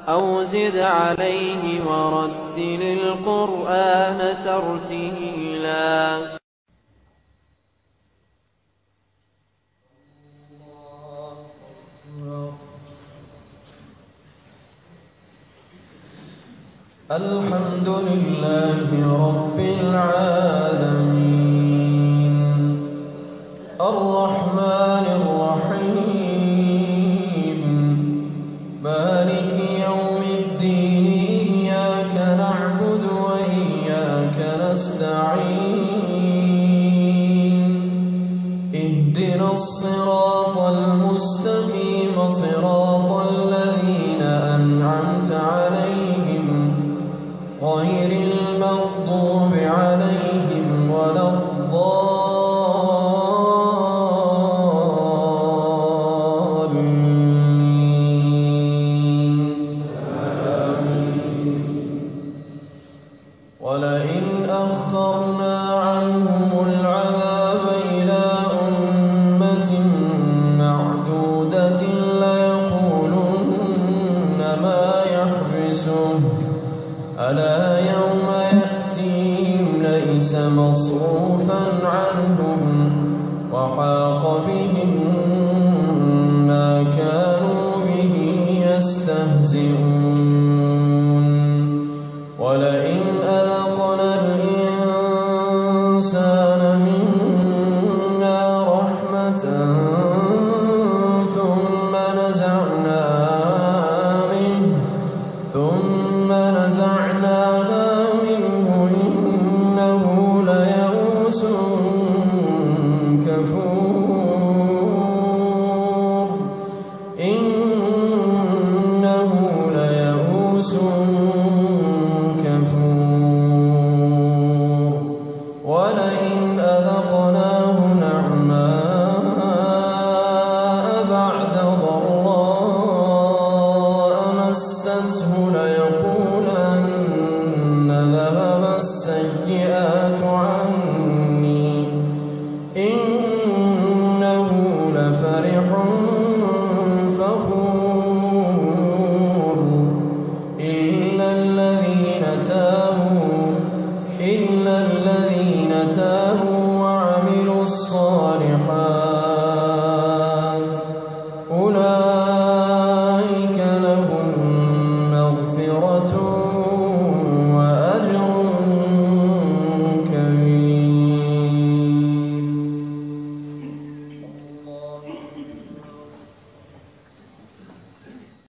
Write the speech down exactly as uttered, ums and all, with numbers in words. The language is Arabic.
أو زد عليه ورتل القرآن ترتيلا. الحمد لله رب العالمين الرحمن الرحيم مالك يوم الدين إياك نعبد وإياك نستعين اهدنا الصراط المستقيم صراط الذين أنعمت عليهم غير المغضوب عليهم ولا الضالين آمين. ولئن أخرنا عنهم العذاب إلى أمة معدودة ليقولن ما يحبسه ألا يوم يأتيهم ليس مصروفا عنهم وحاق بهم ما كانوا به يستهزئون.